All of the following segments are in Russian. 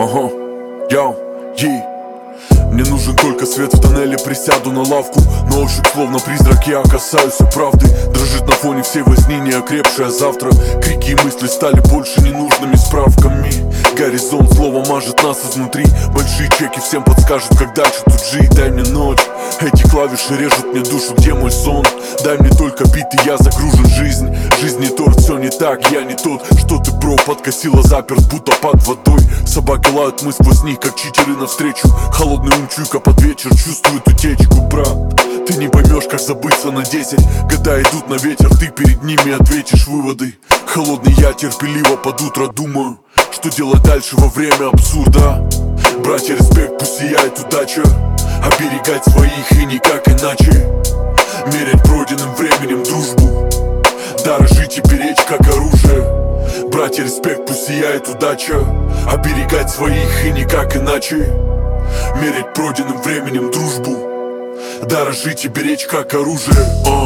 Ага, яу, ей. Мне нужен только свет в тоннеле, присяду на лавку. Но ощупь словно призрак, я касаюсь правды. Дрожит на фоне всей возни неокрепшая завтра. Крики и мысли стали больше ненужными справками. Горизонт слово мажет нас изнутри. Большие чеки всем подскажут, как дальше тут жить. Дай мне ночь, эти клавиши режут мне душу, где мой сон? Дай мне только бит, и я загружен в жизнь. Жизнь не торт, все не так, я не тот. Что ты, бро, подкосила, заперт, будто под водой. Собаки лают, мы сквозь них, как читеры навстречу. Холодный ум чуйка под вечер, чувствует утечку, брат. Ты не поймешь, как забыться на 10. Года идут на ветер, ты перед ними ответишь выводы. Холодный я терпеливо под утро думаю, что делать дальше во время абсурда. Братья, респект, пусть сияет удача. Оберегать своих и никак иначе. Мерять пройденным временем дружбу. Дорожить и беречь как оружие. Братья, респект, пусть сияет удача. Оберегать своих и никак иначе. Мерять пройденным временем дружбу. Дорожить и беречь как оружие.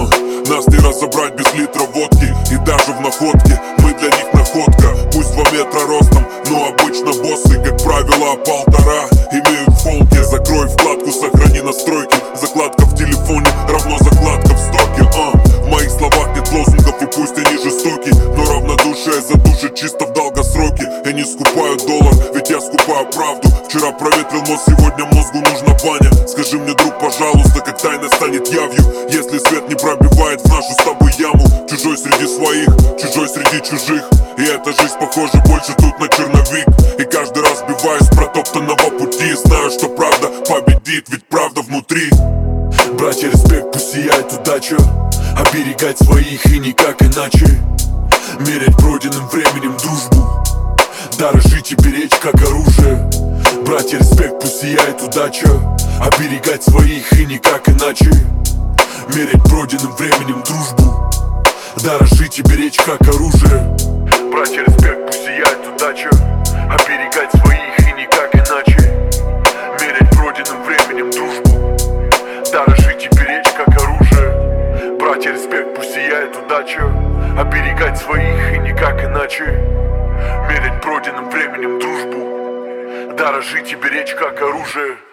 Нас не разобрать без литра водки. И даже в находке мы для них находка. Пусть 2 метра ростом, но обычно боссы, как правило, 1,5 имеют фолки. Закрой вкладку, сохрани настройки. Закладка в телефоне равно закладка в стоке. В моих словах нет лозунгов, и пусть они жестоки, но равнодушие задушит чисто в долгосроке. Я не скупаю доллар, ведь я скупаю правду. Вчера проветрил мозг, сегодня мозгу нужна баня. Скажи мне, друг, пожалуйста, как тайна станет явью, если свет не пробивает в нашу с тобой яму. Чужой среди своих, чужой среди чужих. И эта жизнь похожа больше тут на черновик. И каждый раз сбиваюсь с протоптанного пути. Знаю, что правда победит, ведь правда внутри. Братья, респект, пусть сияет удача. Оберегать своих и никак иначе. Мерять пройденным временем дружбу. Дорожить и беречь как оружие. Братья, респект, пусть сияет удача. Оберегать своих и никак иначе. Мерять пройденным временем дружбу. Дорожить и беречь как оружие. Братья, респект, пусть сияет удача. Оберегать своих и никак иначе. Мерять пройденным временем дружбу. Дорожить и беречь как оружие. Братья, респект, пусть сияет удача. Оберегать своих и никак иначе. Мерять пройденным временем дружбу. Дорожить и беречь как оружие.